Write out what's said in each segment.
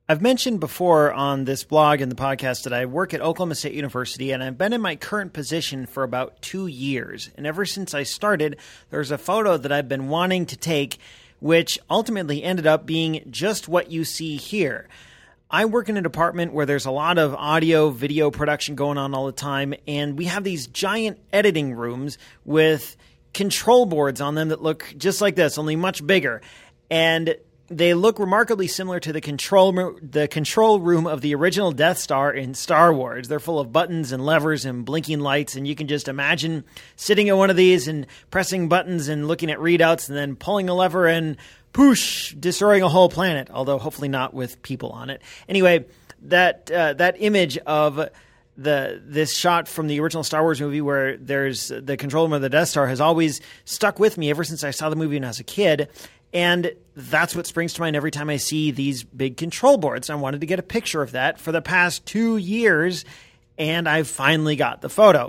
I've mentioned before on this blog and the podcast that I work at Oklahoma State University, and I've been in my current position for about 2 years. And ever since I started, there's a photo that I've been wanting to take, which ultimately ended up being just what you see here. I work in a department where there's a lot of audio, video production going on all the time, and we have these giant editing rooms with control boards on them that look just like this, only much bigger. And they look remarkably similar to the control room of the original Death Star in Star Wars. They're full of buttons and levers and blinking lights, and you can just imagine sitting at one of these and pressing buttons and looking at readouts and then pulling a lever and poosh, destroying a whole planet, although hopefully not with people on it. Anyway, that image of this shot from the original Star Wars movie where there's the control room of the Death Star has always stuck with me ever since I saw the movie when I was a kid. And that's what springs to mind every time I see these big control boards. I wanted to get a picture of that for the past 2 years, and I finally got the photo.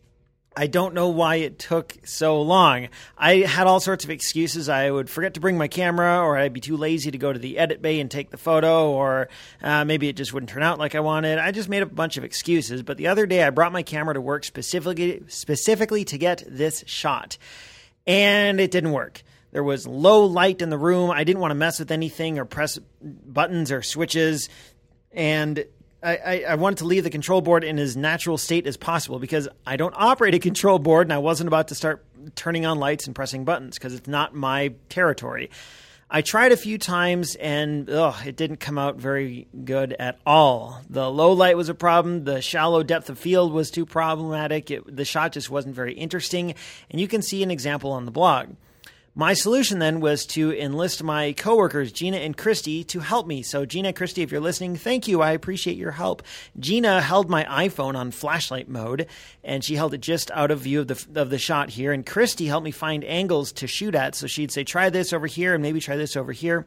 I don't know why it took so long. I had all sorts of excuses. I would forget to bring my camera, or I'd be too lazy to go to the edit bay and take the photo, or maybe it just wouldn't turn out like I wanted. I just made up a bunch of excuses. But the other day, I brought my camera to work specifically to get this shot, and it didn't work. There was low light in the room. I didn't want to mess with anything or press buttons or switches. And I wanted to leave the control board in as natural state as possible because I don't operate a control board and I wasn't about to start turning on lights and pressing buttons because it's not my territory. I tried a few times and it didn't come out very good at all. The low light was a problem. The shallow depth of field was too problematic. The shot just wasn't very interesting. And you can see an example on the blog. My solution then was to enlist my coworkers, Gina and Christy, to help me. So Gina and Christy, if you're listening, thank you. I appreciate your help. Gina held my iPhone on flashlight mode, and she held it just out of view of the shot here. And Christy helped me find angles to shoot at. So she'd say, try this over here and maybe try this over here.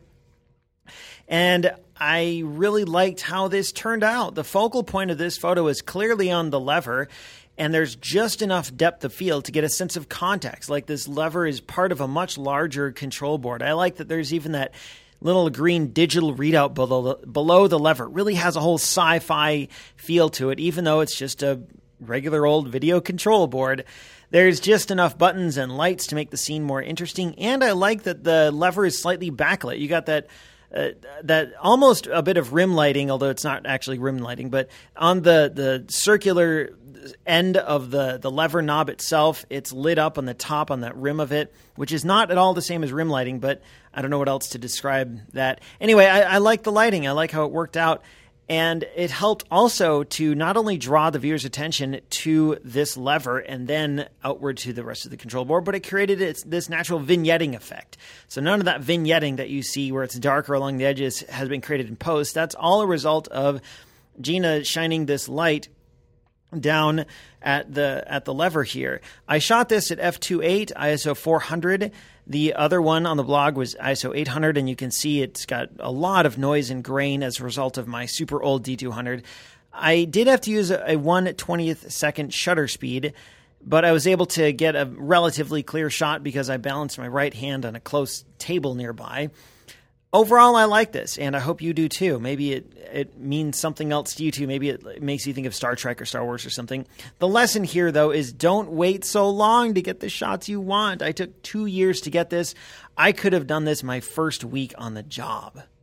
And I really liked how this turned out. The focal point of this photo is clearly on the lever, and there's just enough depth of field to get a sense of context. Like this lever is part of a much larger control board. I like that there's even that little green digital readout below the lever. It really has a whole sci-fi feel to it, even though it's just a regular old video control board. There's just enough buttons and lights to make the scene more interesting, and I like that the lever is slightly backlit. You got that almost a bit of rim lighting, although it's not actually rim lighting, but on the circular end of the lever knob itself, it's lit up on the top on that rim of it, which is not at all the same as rim lighting, but I don't know what else to describe that. Anyway, I like the lighting. I like how it worked out. And it helped also to not only draw the viewer's attention to this lever and then outward to the rest of the control board, but it created this natural vignetting effect. So none of that vignetting that you see where it's darker along the edges has been created in post. That's all a result of Gina shining this light down at the lever here. I shot this at f2.8, ISO 400. The other one on the blog was ISO 800, and you can see it's got a lot of noise and grain as a result of my super old D200. I did have to use a 1/20th second shutter speed, but I was able to get a relatively clear shot because I balanced my right hand on a close table nearby. Overall, I like this, and I hope you do too. Maybe it means something else to you too. Maybe it makes you think of Star Trek or Star Wars or something. The lesson here, though, is don't wait so long to get the shots you want. I took 2 years to get this. I could have done this my first week on the job.